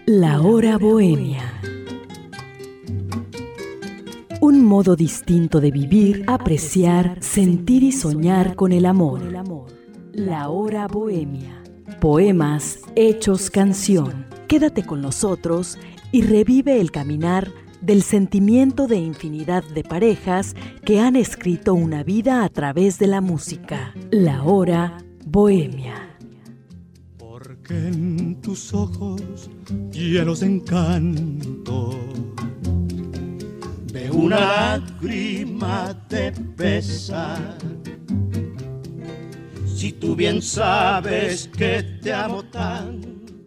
La hora bohemia. Un modo distinto de vivir, apreciar, sentir y soñar con el amor. La hora bohemia. Poemas hechos canción. Quédate con nosotros y revive el caminar del sentimiento de infinidad de parejas que han escrito una vida a través de la música. La hora bohemia. Porque en tus ojos llenos de encanto veo una lágrima de pesar. Si tú bien sabes que te amo tanto.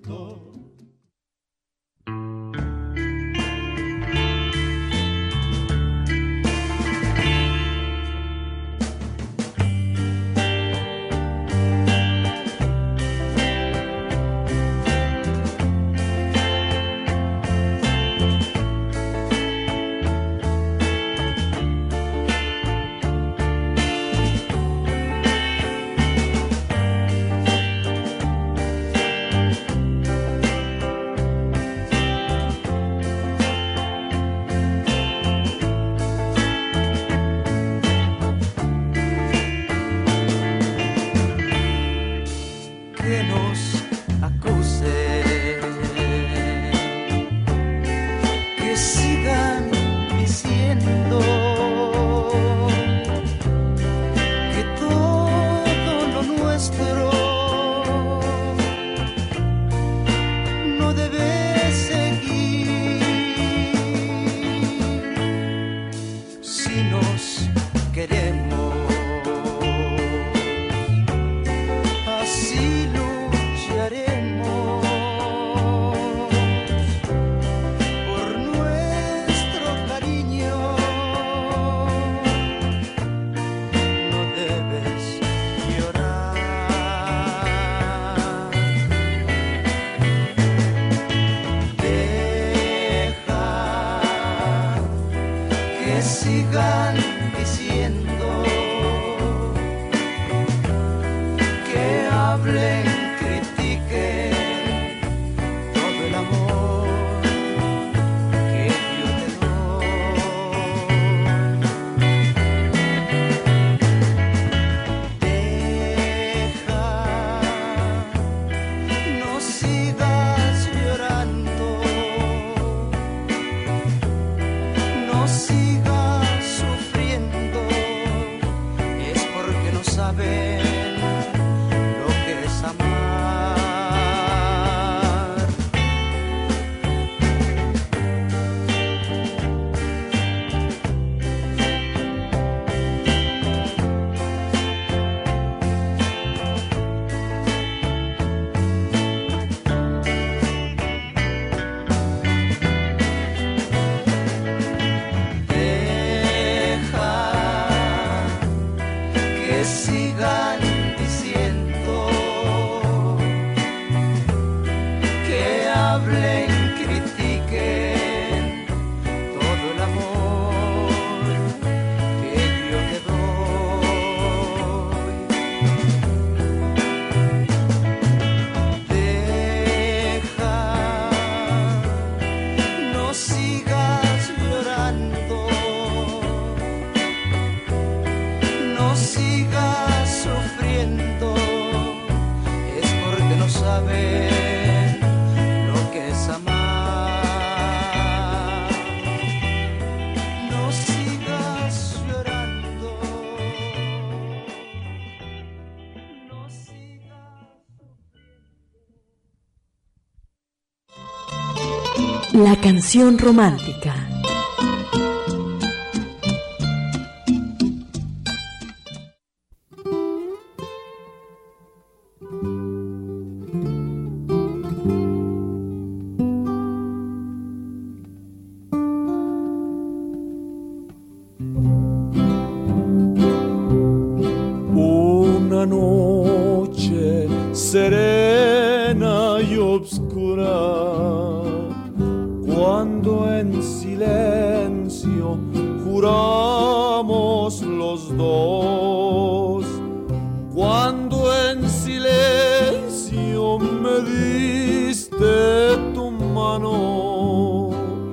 La canción romántica. Una noche serena y obscura, cuando en silencio juramos los dos, cuando en silencio me diste tu mano mano,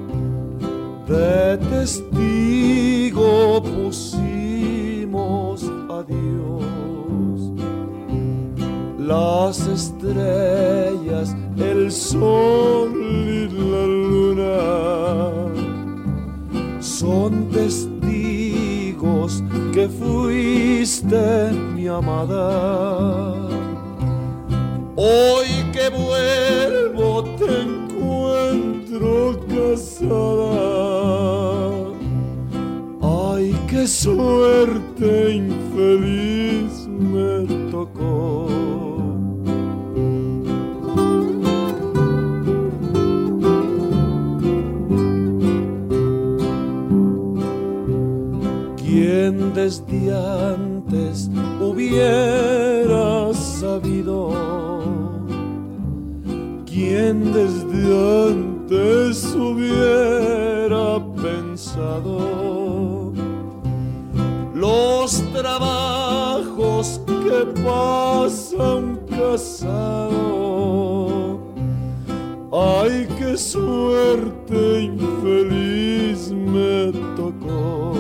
de testigo pusimos a Dios. Las estrellas, el sol y la luna son testigos que fuiste mi amada. Hoy que vuelvo te encuentro casada. Ay, qué suerte infeliz me tocó. ¿Quién desde antes hubiera sabido? ¿Quién desde antes hubiera pensado los trabajos que pasa un casado? Ay, qué suerte infeliz me tocó.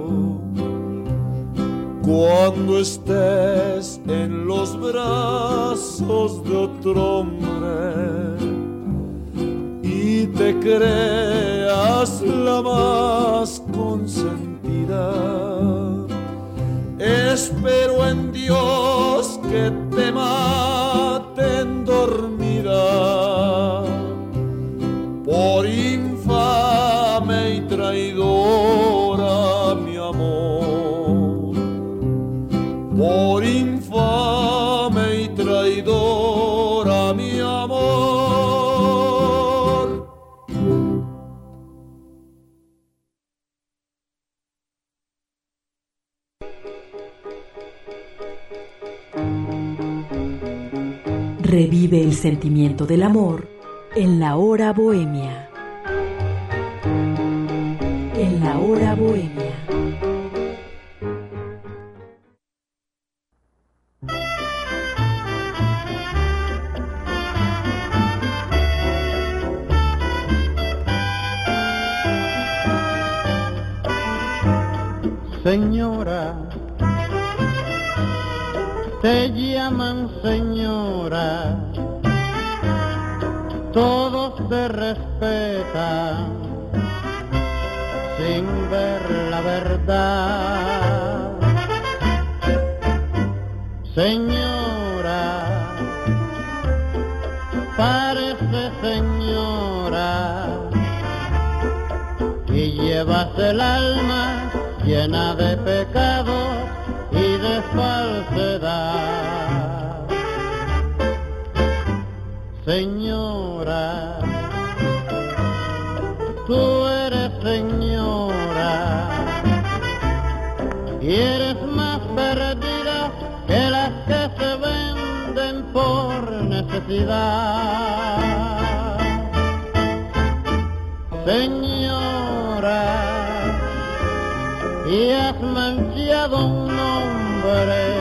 Cuando estés en los brazos de otro hombre y te creas la más consentida, espero en Dios que te maten dormida por infame y traidora, mi amor, por infame y traidora, mi amor. Revive el sentimiento del amor en la hora bohemia. En la hora bohemia. Señora, te llaman señora, todos te respetan sin ver la verdad. Señora, parece señora y llevas el alma llena de pecados y de falsedad. Señora, tú eres señora y eres más perdida que las que se venden por necesidad. Señora, y has manchado un nombre,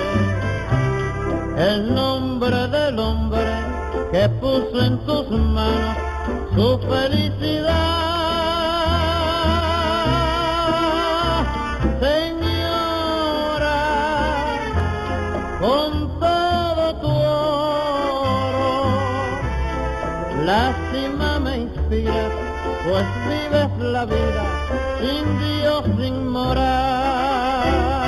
el nombre del hombre que puso en tus manos su felicidad. Señora, con todo tu oro, lástima me inspiras, pues vives la vida sin Dios, sin moral.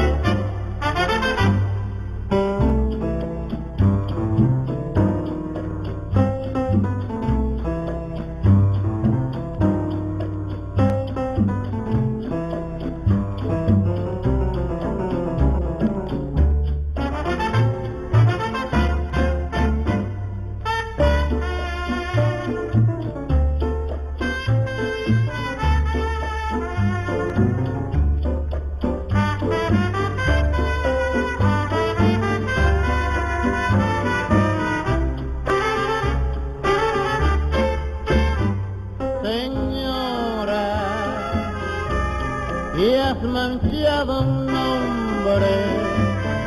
Manchado un nombre,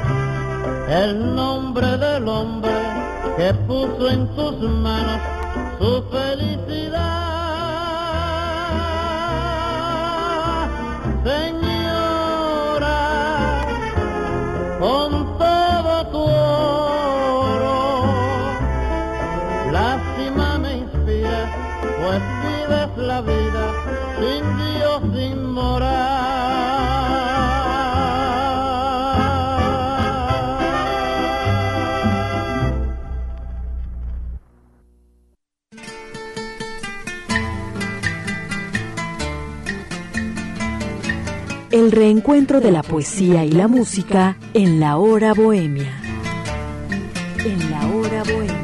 el nombre del hombre que puso en tus manos su felicidad. Señora, con todo tu oro, lástima me inspira, pues vives la vida sin Dios, sin moral. El reencuentro de la poesía y la música en la hora bohemia. En la hora bohemia.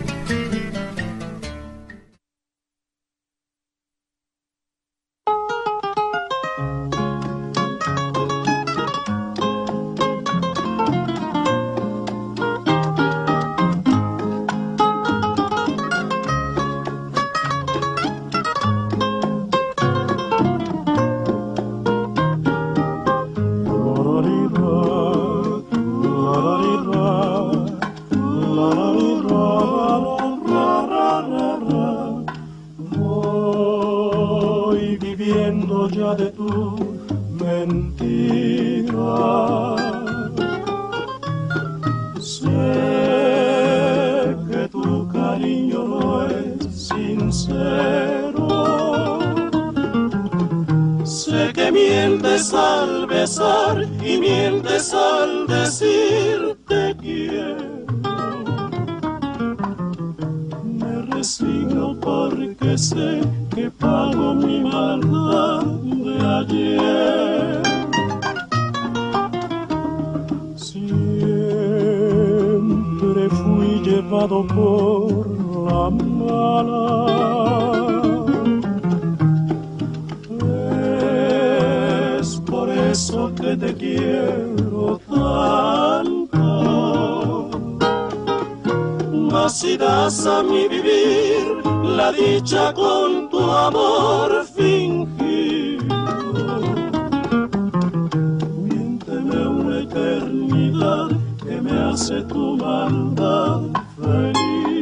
Y mientes al decir te quiero. Me resigno porque sé que pago mi maldad de ayer. Siempre fui llevado por la mala. Eso que te quiero tanto, mas si das a mi vivir la dicha con tu amor fingido, miénteme una eternidad que me hace tu maldad feliz.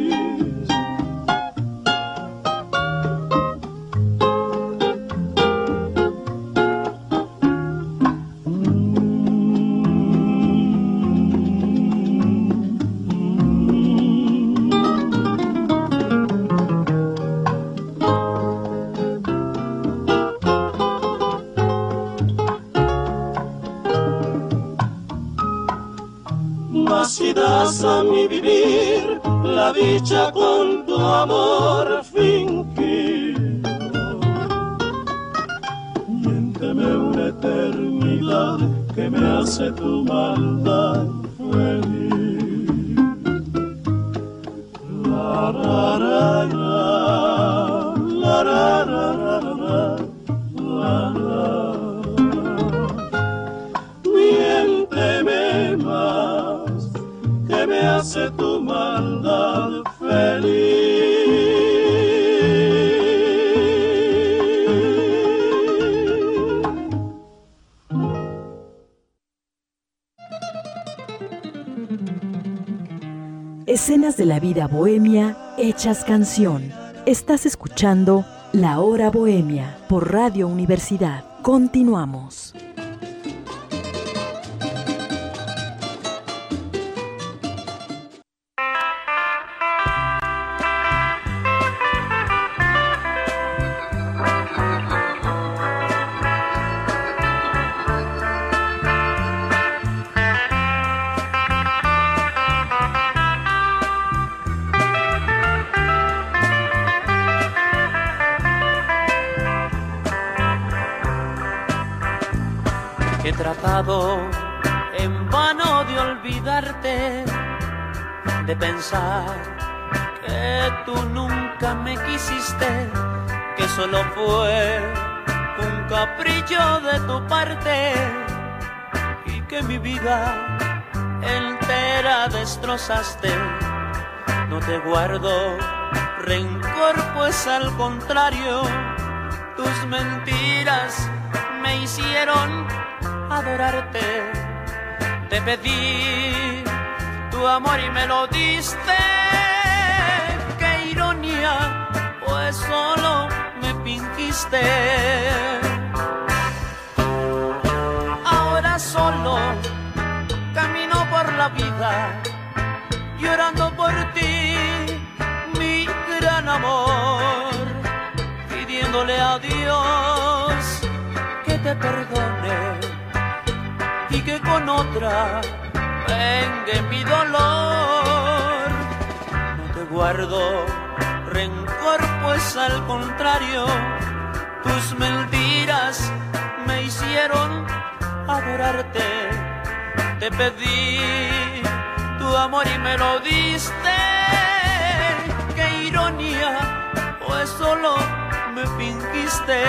Si das a mi vivir la dicha con tu amor fingido, miénteme una eternidad que me hace tu maldad feliz. La la la la la la la la. Miénteme más, que me hace tu maldad feliz. Escenas de la vida bohemia hechas canción. Estás escuchando La Hora Bohemia por Radio Universidad. Continuamos. He tratado en vano de olvidarte, de pensar que tú nunca me quisiste, que solo fue un capricho de tu parte y que mi vida entera destrozaste. No te guardo rencor, pues al contrario, tus mentiras me hicieron adorarte. Te pedí tu amor y me lo diste. Qué ironía, pues solo me fingiste. Ahora solo camino por la vida, llorando por ti, mi gran amor, pidiéndole a Dios que te perdone y que con otra vengue mi dolor. No te guardo rencor, pues al contrario, tus mentiras me hicieron adorarte. Te pedí tu amor y me lo diste. Qué ironía, pues solo me fingiste.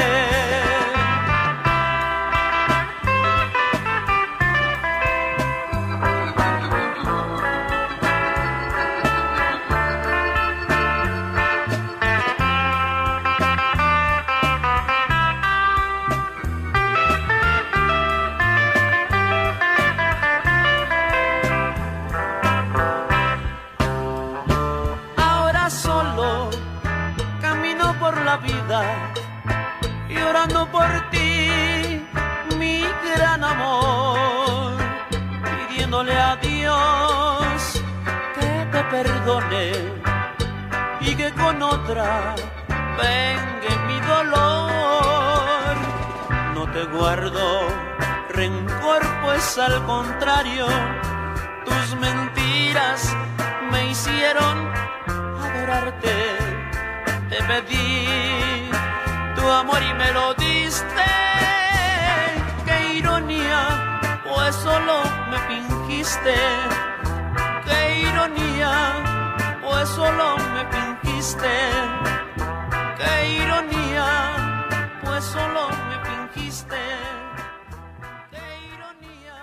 Vida, llorando por ti, mi gran amor, pidiéndole a Dios que te perdone y que con otra vengue mi dolor. No te guardo rencor, pues al contrario, tus mentiras me hicieron adorarte. Te pedí tu amor y me lo diste. Qué ironía, pues solo me fingiste. Qué ironía, pues solo me fingiste. Qué ironía, pues solo me fingiste. Qué ironía,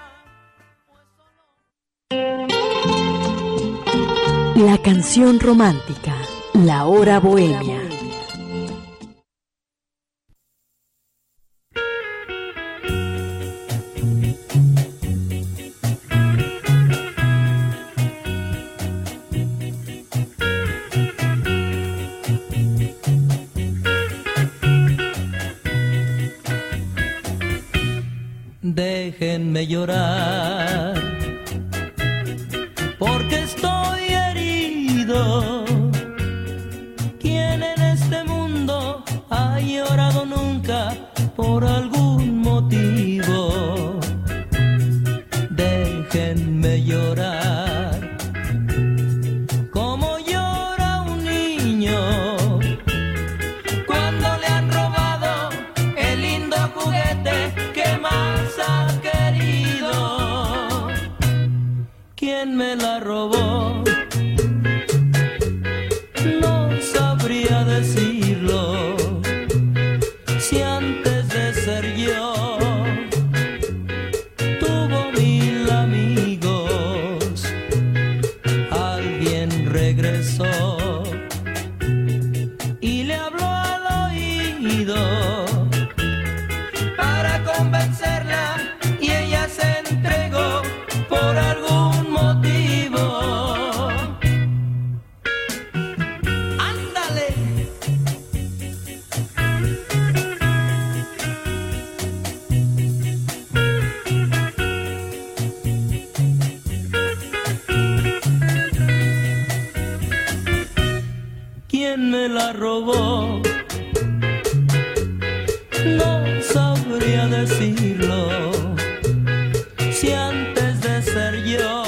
pues solo... La canción romántica. La hora bohemia. Déjenme llorar, porque estoy herido. ¿Quién en este mundo ha llorado nunca por algún motivo? Déjenme llorar, como llora un niño cuando le han robado el lindo juguete que más ha querido. ¿Quién me la robó? No sabría decirlo. Si antes de ser yo tuvo 1000 amigos, alguien regresó y le habló al oído para convencerla, y ella se entregó por algún motivo. ¡Ándale! ¿Quién me la robó? No sabría decirlo. Si antes de ser yo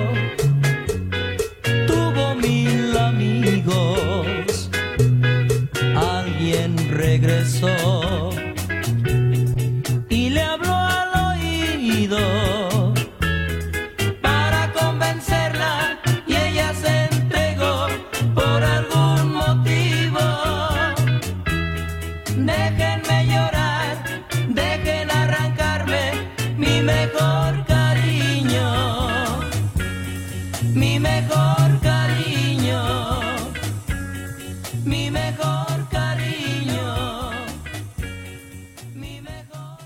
tuvo 1000 amigos, alguien regresó y le habló al oído para convencerla, y ella se entregó por algún motivo. Déjenme llorar, dejen arrancarme mi mejor cariño, mi mejor cariño, mi mejor cariño, mi mejor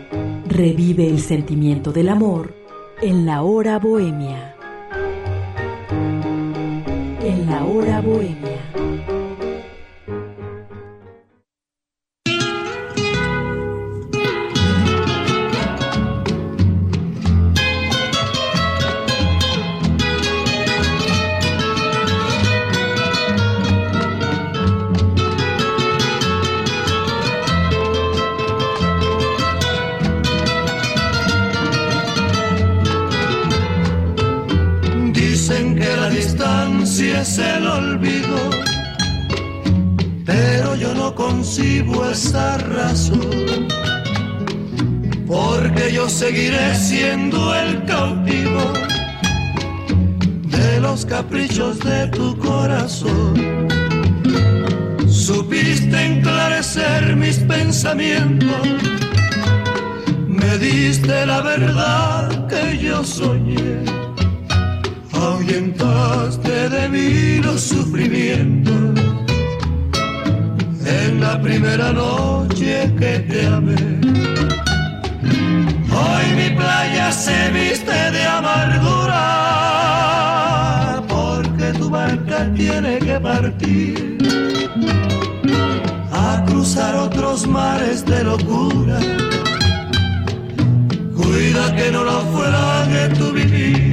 Revive el sentimiento del amor en la hora bohemia. La Hora Bohemia. Es el olvido, pero yo no concibo esa razón, porque yo seguiré siendo el cautivo de los caprichos de tu corazón. Supiste enclarecer mis pensamientos, me diste la verdad que yo soñé. Ahuyentaste de mí los sufrimientos en la primera noche que te amé. Hoy mi playa se viste de amargura, porque tu barca tiene que partir a cruzar otros mares de locura. Cuida que no naufrague tu vivir.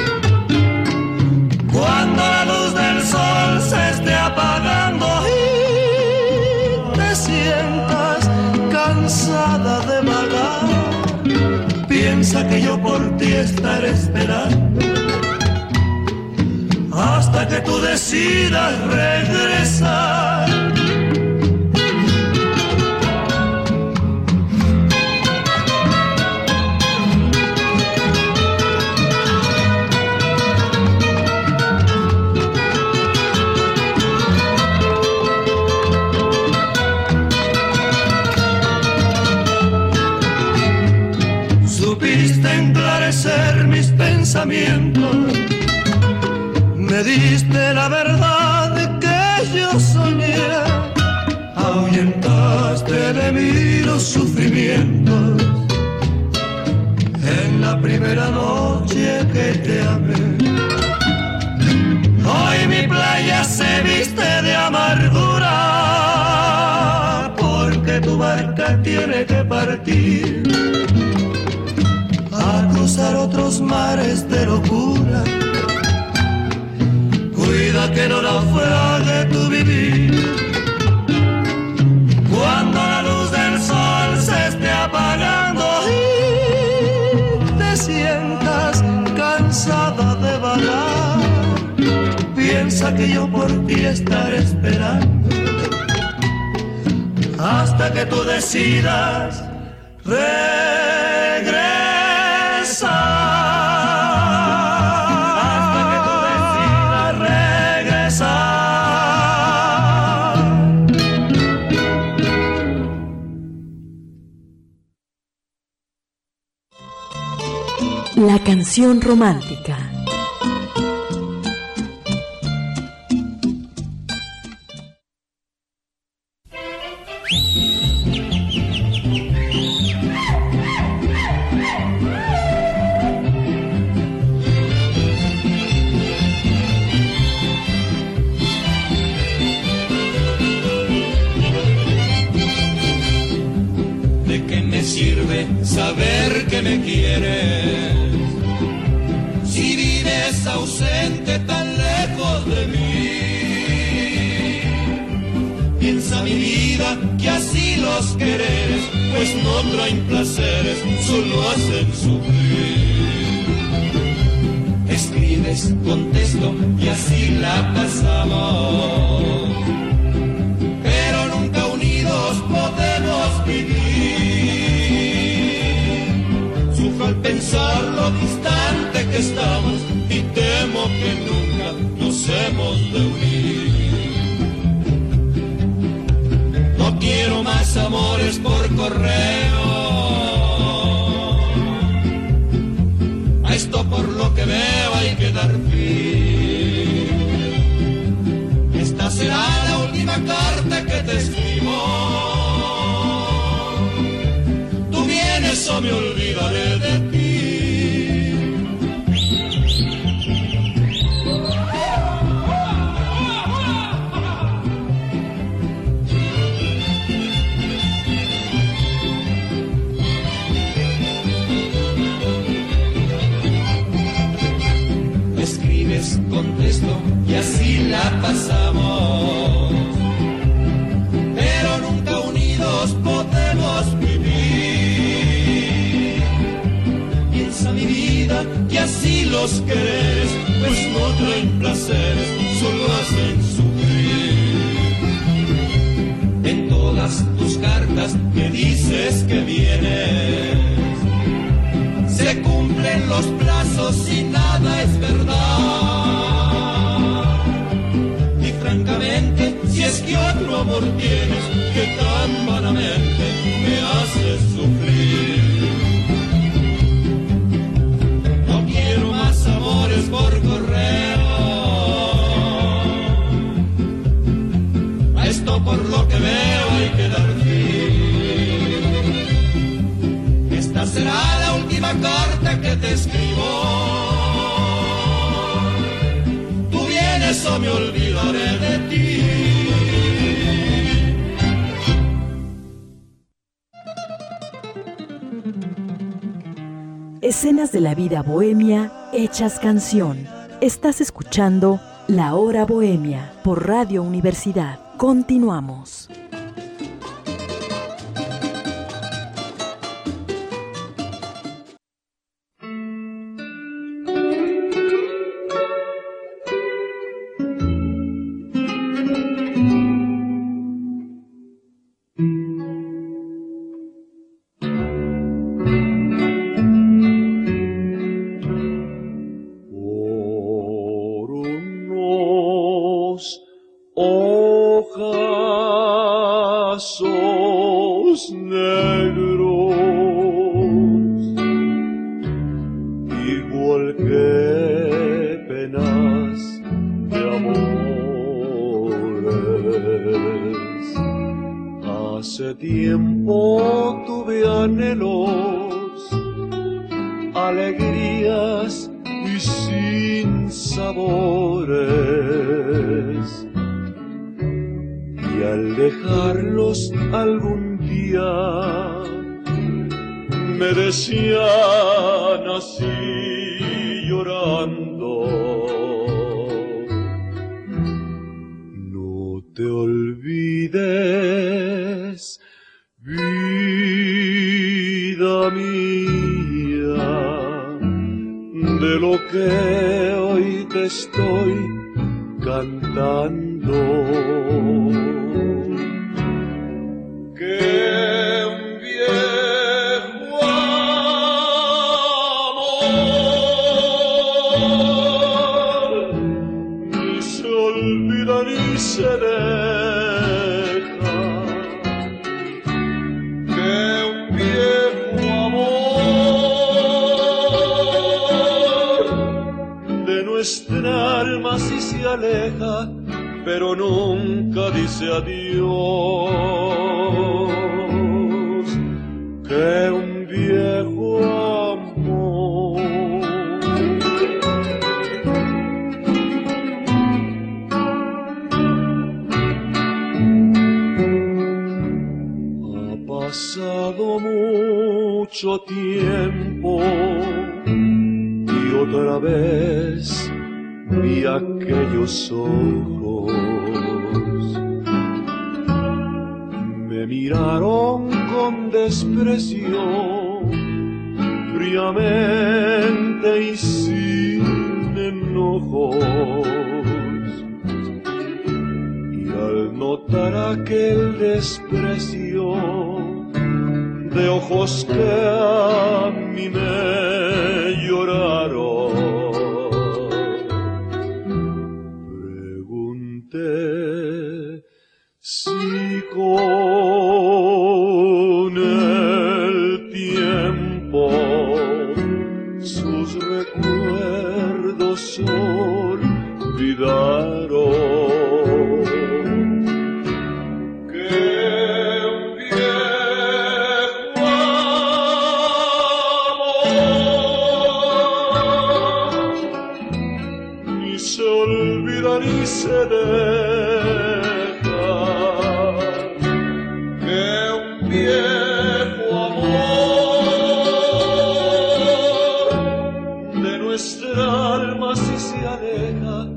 Cuando la luz del sol se esté apagando y te sientas cansada de vagar, piensa que yo por ti estaré esperando hasta que tú decidas regresar. Mis pensamientos, me diste la verdad que yo soñé, ahuyentaste de mí los sufrimientos en la primera noche que te amé. Hoy mi playa se viste de amargura, porque tu barca tiene que partir a cruzar otros mares de locura. Cuida que no naufrague tu vivir. Cuando la luz del sol se esté apagando y te sientas cansada de vagar, piensa que yo por ti estaré esperando hasta que tú decidas regresar. Hasta que tú decidas regresar. La canción romántica. Saber que me quieres, si vives ausente tan lejos de mí. Piensa mi vida que así los querés, pues no traen placeres, solo hacen sufrir. Escribes, contesto y así la pasamos, pero nunca unidos podemos vivir. Al pensar lo distante que estamos y temo que nunca nos hemos de unir. No quiero más amores por correo, a esto por lo que veo hay que dar fin. Esta será la última carta que te escribo. Tú vienes o me olvidaré de ti. contesto y así la pasamos. Pero nunca unidos podemos vivir. Piensa mi vida que así los querés, pues no traen placeres, solo hacen sufrir. En todas tus cartas que dices que vienes, se cumplen los plazos y nada es verdad. Y francamente, si es que otro amor tienes que tan vanamente me hace sufrir. No quiero más amores por correo. A esto por lo que veo hay que dar fin. Esta será la última carta que te escribo. Tú vienes o me olvidaré de ti. Escenas de la vida bohemia hechas canción. Estás escuchando La Hora Bohemia por Radio Universidad. Continuamos. Ojazos negros, igual que penas de amores. Hace tiempo tuve anhelos, alegrías y sin sabores. Y al dejarlos algún día me decían así llorando: no te olvides, vida mía, de lo que hoy te estoy cantando. Se deja que un viejo amor de nuestra alma sí se aleja, pero nunca dice adiós. Que un viejo amor pasado mucho tiempo y otra vez vi aquellos ojos. Me miraron con desprecio, fríamente y sin enojos. Y al notar aquel desprecio de ojos que a mí me lloraron, pregunté si con el tiempo sus recuerdos olvidaron. Y se deja que un viejo amor de nuestra alma si se aleja,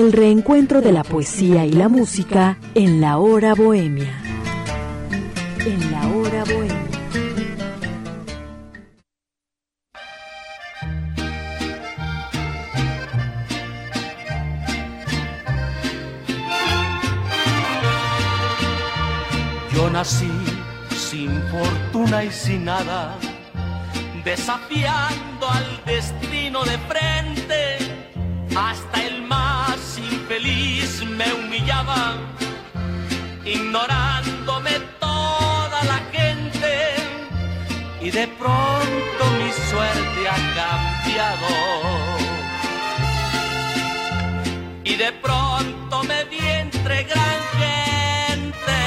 El reencuentro de la poesía y la música en la hora bohemia. En la hora bohemia. Yo nací sin fortuna y sin nada, desafiando al destino de frente. Hasta el más infeliz me humillaba, ignorándome toda la gente. Y de pronto mi suerte ha cambiado, y de pronto me vi entre gran gente.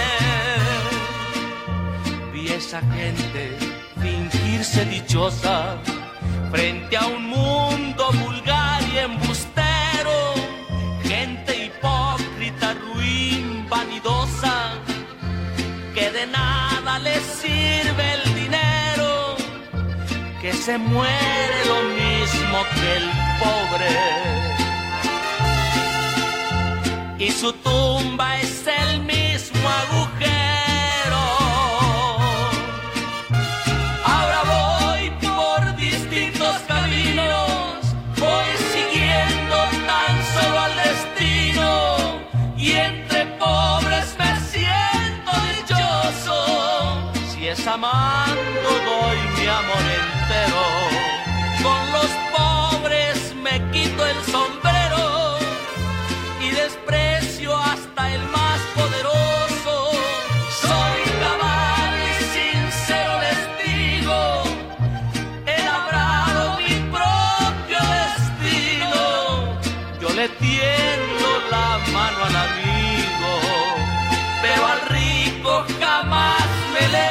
Vi esa gente fingirse dichosa frente a un mundo vulgar y embustero, gente hipócrita, ruin, vanidosa, que de nada les sirve el dinero, que se muere lo mismo que el pobre, y su tumba es el mismo agujero. Y entre pobres me siento dichoso, si es amando doy mi amor entero. Con los pobres me quito el sombrero y desprecio hasta el más poderoso. Soy cabal y sincero les digo, he labrado mi propio destino. Yo le tiendo la mano al amigo, pero al rico jamás me le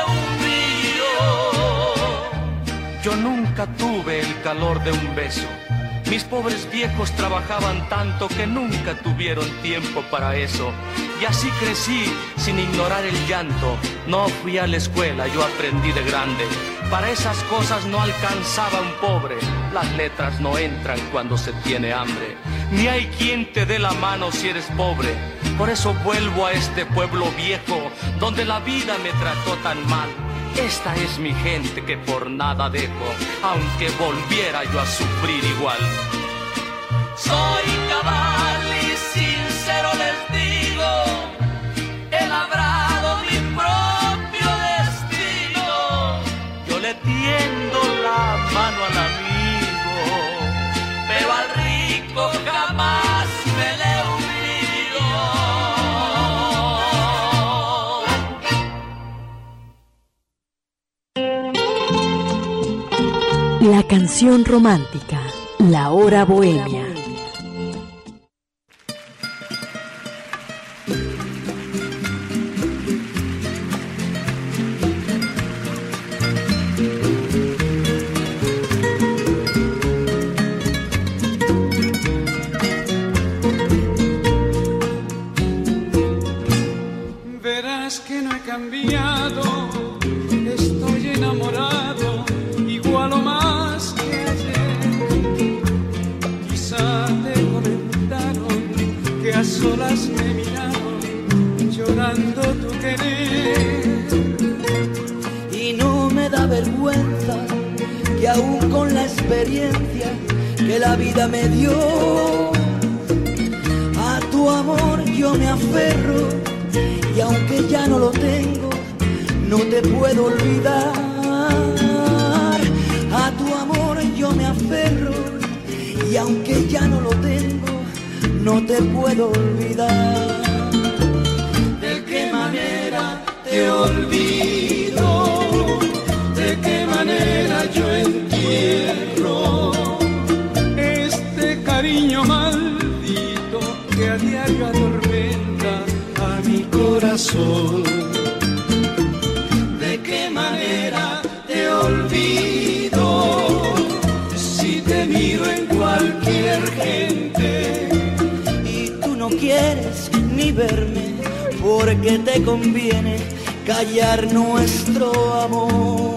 humillo. Yo nunca tuve el calor de un beso. Mis pobres viejos trabajaban tanto que nunca tuvieron tiempo para eso. Y así crecí sin ignorar el llanto. No fui a la escuela, yo aprendí de grande. Para esas cosas no alcanzaba un pobre. Las letras no entran cuando se tiene hambre. Ni hay quien te dé la mano si eres pobre. Por eso vuelvo a este pueblo viejo, donde la vida me trató tan mal. Esta es mi gente que por nada dejo, aunque volviera yo a sufrir igual. Soy cabal y sincero les digo, he labrado mi propio destino. Yo le tiendo la mano al amigo, pero al rico jamás me le humillo. La canción romántica, la hora bohemia. Verás que no he cambiado, estoy enamorado, igual o más que ayer. Quizá te comentaron que a solas me miraron, llorando tu querer. Y no me da vergüenza que aún con la experiencia que la vida me dio, a tu amor yo me aferro. Y aunque ya no lo tengo, no te puedo olvidar. A tu amor yo me aferro. Y aunque ya no lo tengo, no te puedo olvidar. ¿De qué manera te olvido? ¿De qué manera yo entierro este cariño maldito que a diario atormenta a mi corazón? ¿De qué manera te olvido si te miro en cualquier gente? Y tú no quieres ni verme porque te conviene callar nuestro amor.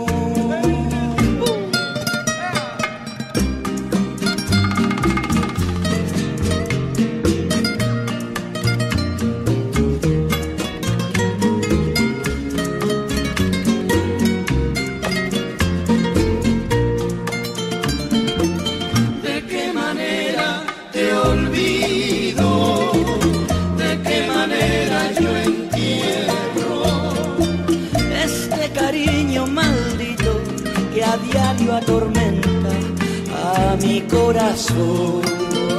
corazón.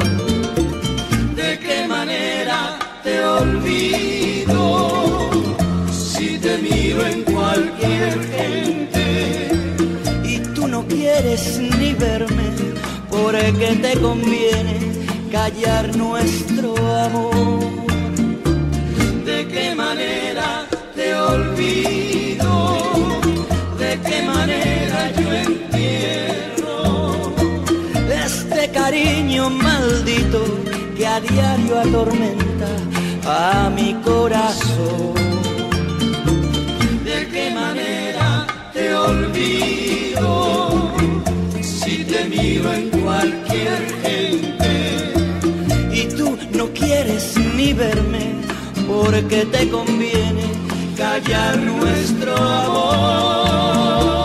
¿De qué manera te olvido si te miro en cualquier gente y tú no quieres ni verme porque te conviene callar nuestro amor? ¿De qué manera te olvido? ¿De qué manera yo entierro este cariño maldito que a diario atormenta a mi corazón? ¿De qué manera te olvido si te miro en cualquier gente y tú no quieres ni verme porque te conviene callar nuestro amor?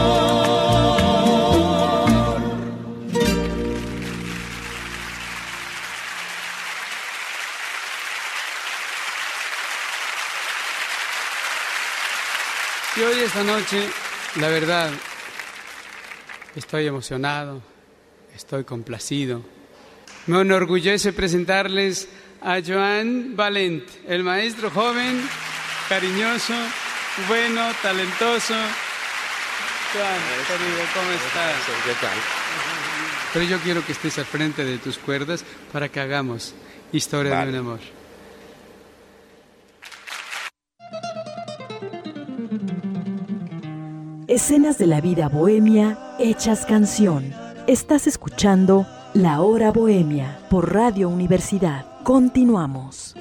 Y hoy esta noche, la verdad, estoy emocionado, estoy complacido. Me enorgullece presentarles a Joan Valent, el maestro joven, cariñoso, bueno, talentoso. Joan, querido, ¿cómo estás? ¿Qué tal? Pero yo quiero que estés al frente de tus cuerdas para que hagamos historia de un amor. Escenas de la vida bohemia hechas canción. Estás escuchando La Hora Bohemia por Radio Universidad. Continuamos.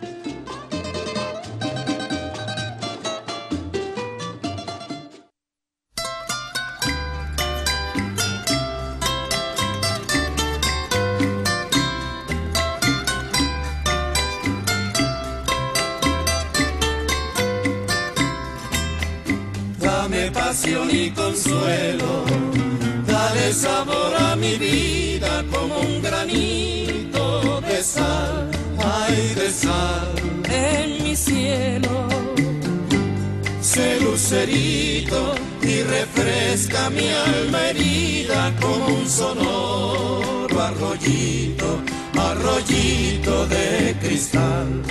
Dame pasión y consuelo, dale sabor a mi vida como un granito de sal, ay de sal, en mi cielo. Sé lucerito y refresca mi alma herida como un sonoro arroyito, arroyito de cristal.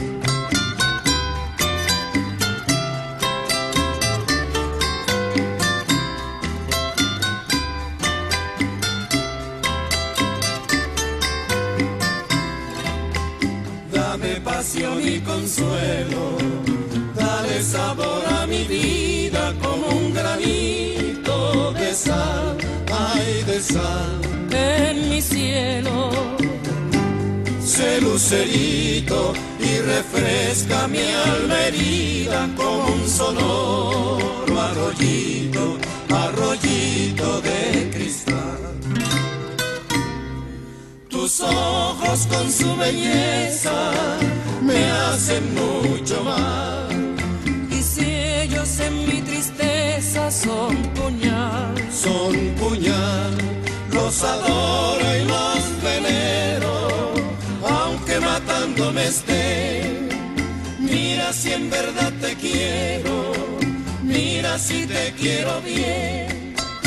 Pasión y consuelo, dale sabor a mi vida como un granito de sal, ay de sal, en mi cielo. Sé lucerito y refresca mi alma herida como un sonoro arroyito, arroyito de cristal. Tus ojos con su belleza me hacen mucho mal, y si ellos en mi tristeza son puñal, los adoro y los venero, aunque matándome estén. Mira si en verdad te quiero, mira si te quiero bien.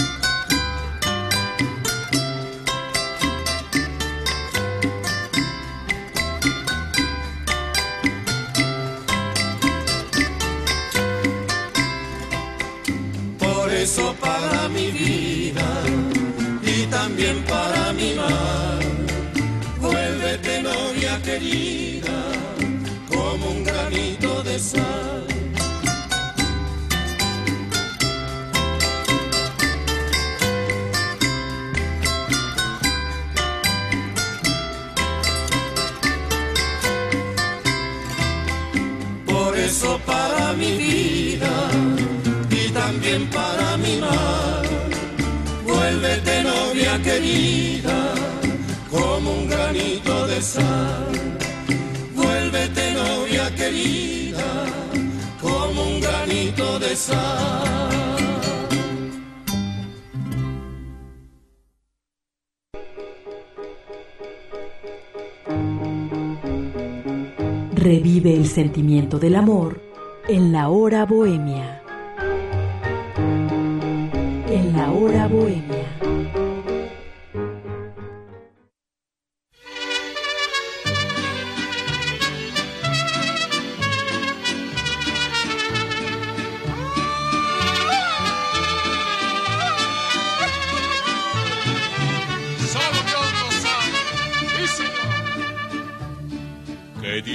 Eso para mi vida y también para mi mar, vuélvete novia querida como un granito de sal. Por eso para mi vida también para mi mar, vuélvete novia querida como un granito de sal, vuélvete novia querida como un granito de sal. Revive el sentimiento del amor en La Hora Bohemia. En La Hora Bohemia.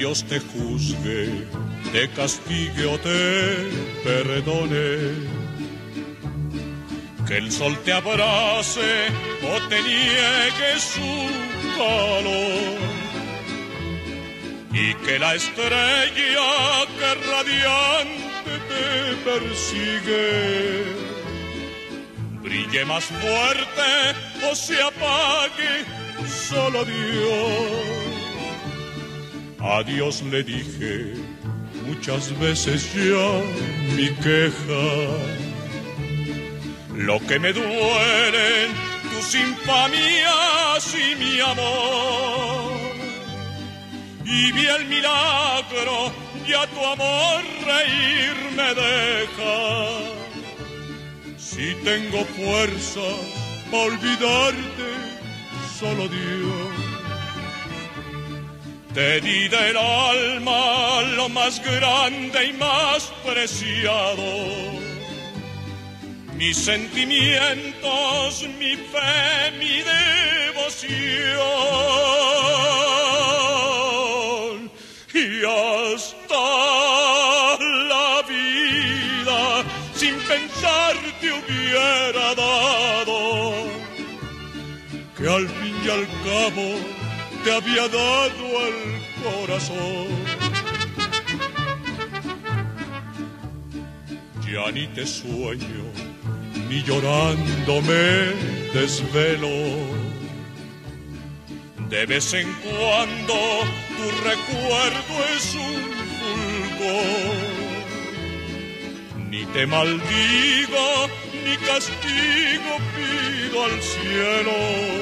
Dios te juzgue, te castigue o te perdone. Que el sol te abrace o te niegue su calor. Y que la estrella que radiante te persigue brille más fuerte o se apague solo Dios. A Dios le dije muchas veces ya mi queja, lo que me duelen tus infamias y mi amor. Y vi el milagro, ya tu amor reír me deja. Si tengo fuerzas para olvidarte, solo Dios. Te di del alma lo más grande y más preciado. Mis sentimientos, mi fe, mi devoción. Y hasta la vida, sin pensar, te hubiera dado. Que al fin y al cabo te había dado el corazón. Ya ni te sueño, ni llorando me desvelo. De vez en cuando tu recuerdo es un fulgor. Ni te maldigo, ni castigo pido al cielo.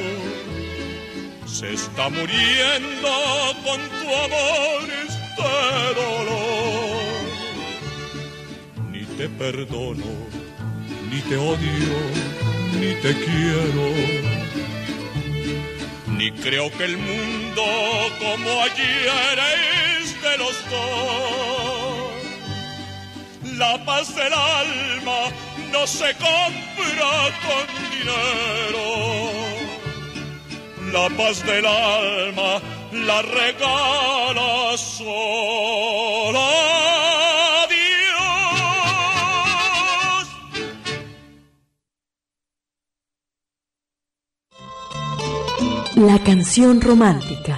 Se está muriendo con tu amor este dolor. Ni te perdono, ni te odio, ni te quiero. Ni creo que el mundo como ayer es de los dos. La paz del alma no se compra con dinero. La paz del alma la regala sola Dios. La canción romántica.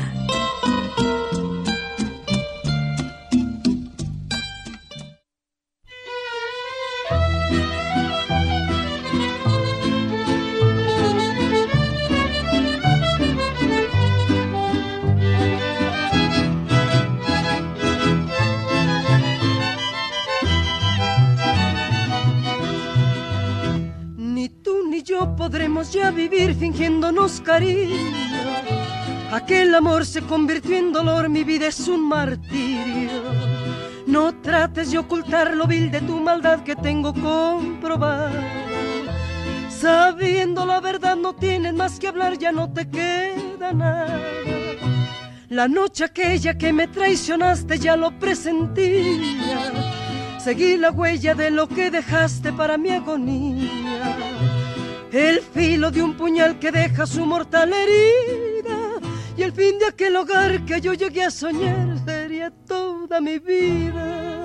Podremos ya vivir fingiéndonos cariño. Aquel amor se convirtió en dolor, mi vida es un martirio. No trates de ocultar lo vil de tu maldad que tengo comprobado. Sabiendo la verdad no tienes más que hablar, ya no te queda nada. La noche aquella que me traicionaste ya lo presentía. Seguí la huella de lo que dejaste para mi agonía. El filo de un puñal que deja su mortal herida. Y el fin de aquel hogar que yo llegué a soñar sería toda mi vida.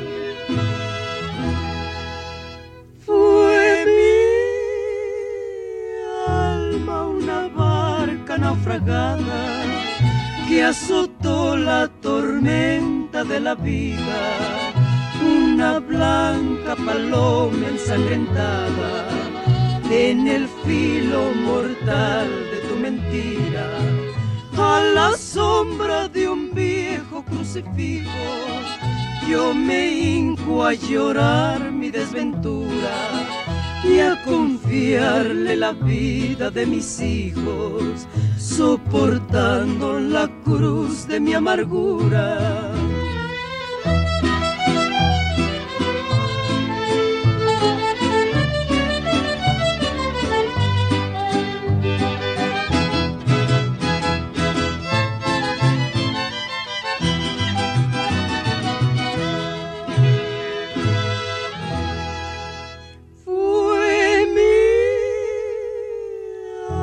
Fue mi alma una barca naufragada que azotó la tormenta de la vida. Una blanca paloma ensangrentada en el filo mortal de tu mentira, a la sombra de un viejo crucifijo, yo me hinco a llorar mi desventura y a confiarle la vida de mis hijos, soportando la cruz de mi amargura.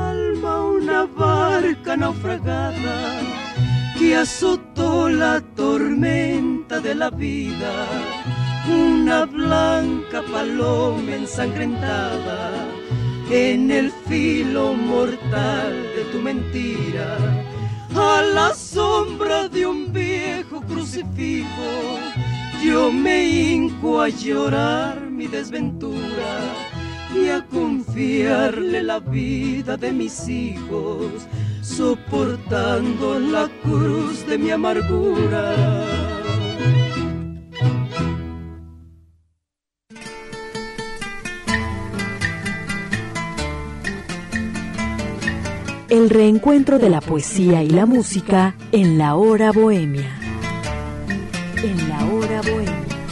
Naufragada que azotó la tormenta de la vida, una blanca paloma ensangrentada en el filo mortal de tu mentira, a la sombra de un viejo crucifijo, yo me hinco a llorar mi desventura y a confiarle la vida de mis hijos, soportando la cruz de mi amargura. El reencuentro de la poesía y la música en la hora bohemia. En la hora bohemia.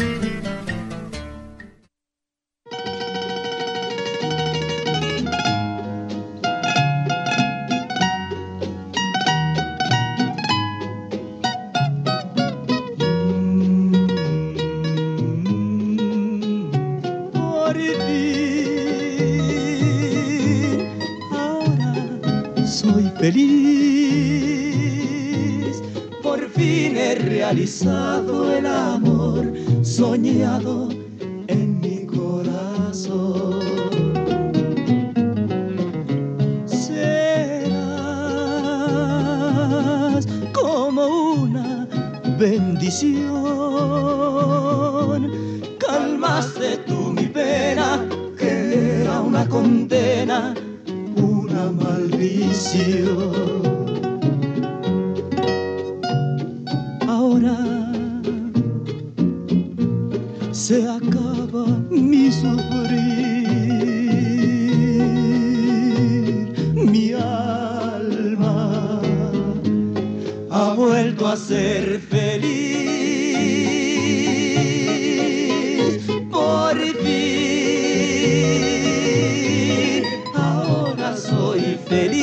Feliz, por fin he realizado el amor soñado en mi corazón. Serás como una bendición, calmaste tú mi pena, que era una condena, una maldición. Ahora se acaba mi sufrir, mi alma ha vuelto a ser feliz por fin. Ahora soy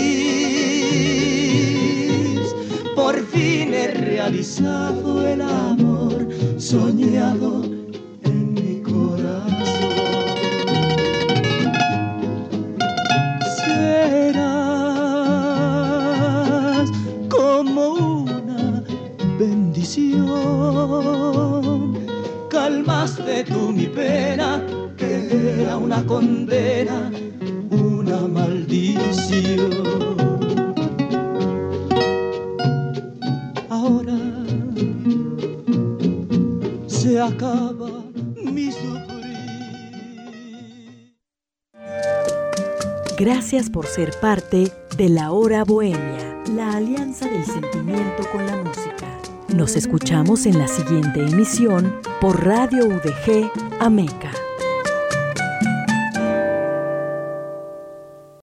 feliz, por fin he realizado el amor soñado en mi corazón. Serás como una bendición, calmaste tú mi pena, que era una condena, una maldición. Ahora se acaba mi sufrir. Gracias por ser parte de la hora bohemia, la alianza del sentimiento con la música. Nos escuchamos en la siguiente emisión por Radio UDG Ameca.